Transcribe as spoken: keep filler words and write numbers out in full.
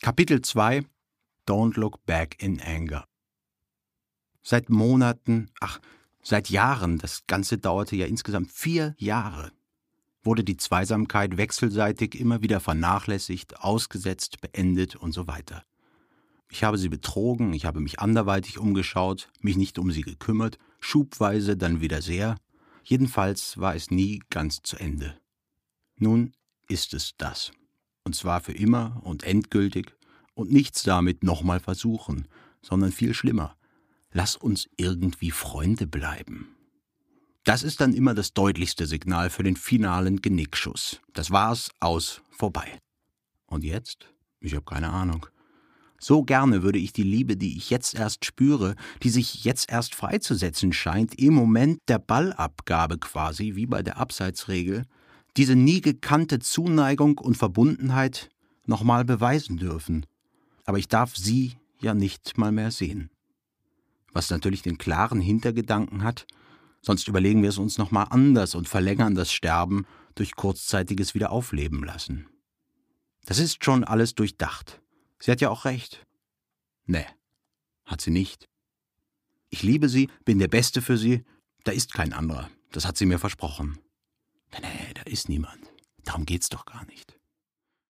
Kapitel zwei Don't Look Back in Anger. Seit Monaten, ach, seit Jahren, das Ganze dauerte ja insgesamt vier Jahre, wurde die Zweisamkeit wechselseitig immer wieder vernachlässigt, ausgesetzt, beendet und so weiter. Ich habe sie betrogen, ich habe mich anderweitig umgeschaut, mich nicht um sie gekümmert, schubweise dann wieder sehr. Jedenfalls war es nie ganz zu Ende. Nun ist es das. Und zwar für immer und endgültig und nichts damit nochmal versuchen, sondern viel schlimmer. Lass uns irgendwie Freunde bleiben. Das ist dann immer das deutlichste Signal für den finalen Genickschuss. Das war's, aus, vorbei. Und jetzt? Ich habe keine Ahnung. So gerne würde ich die Liebe, die ich jetzt erst spüre, die sich jetzt erst freizusetzen scheint, im Moment der Ballabgabe quasi, wie bei der Abseitsregel, diese nie gekannte Zuneigung und Verbundenheit nochmal beweisen dürfen. Aber ich darf sie ja nicht mal mehr sehen. Was natürlich den klaren Hintergedanken hat, sonst überlegen wir es uns nochmal anders und verlängern das Sterben durch kurzzeitiges Wiederaufleben lassen. Das ist schon alles durchdacht. Sie hat ja auch recht. Nee, hat sie nicht. Ich liebe sie, bin der Beste für sie, da ist kein anderer. Das hat sie mir versprochen. Nee, nee, da ist niemand. Darum geht's doch gar nicht.